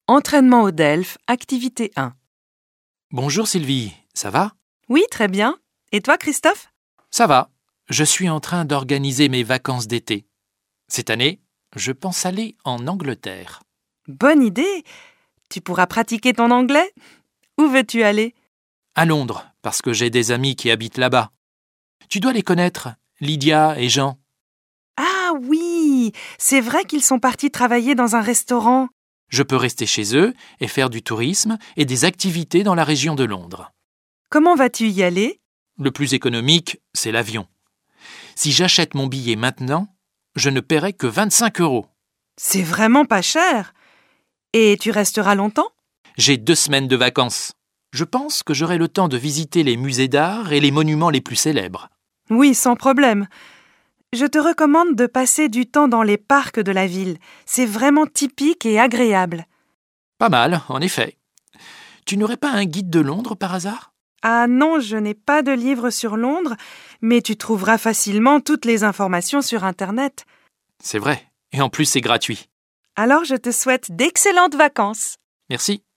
Entraînement au DELF, activité 1. Bonjour Sylvie, ça va? Oui, très bien. Et toi, Christophe? Ça va. Je suis en train d'organiser mes vacances d'été. Cette année, je pense aller en Angleterre. Bonne idée. Tu pourras pratiquer ton anglais? Où veux-tu aller? À Londres, parce que j'ai des amis qui habitent là-bas. Tu dois les connaître, Lydia et Jean. Ah oui, c'est vrai qu'ils sont partis travailler dans un restaurant. Je peux rester chez eux et faire du tourisme et des activités dans la région de Londres. Comment vas-tu y aller? Le plus économique, c'est l'avion. Si j'achète mon billet maintenant, je ne paierai que 25 €. C'est vraiment pas cher. Et tu resteras longtemps? J'ai 2 semaines de vacances. Je pense que j'aurai le temps de visiter les musées d'art et les monuments les plus célèbres. Oui, sans problème. Je te recommande de passer du temps dans les parcs de la ville. C'est vraiment typique et agréable. Pas mal, en effet. Tu n'aurais pas un guide de Londres par hasard? Ah non, je n'ai pas de livre sur Londres, mais tu trouveras facilement toutes les informations sur Internet. C'est vrai, et en plus c'est gratuit. Alors je te souhaite d'excellentes vacances. Merci.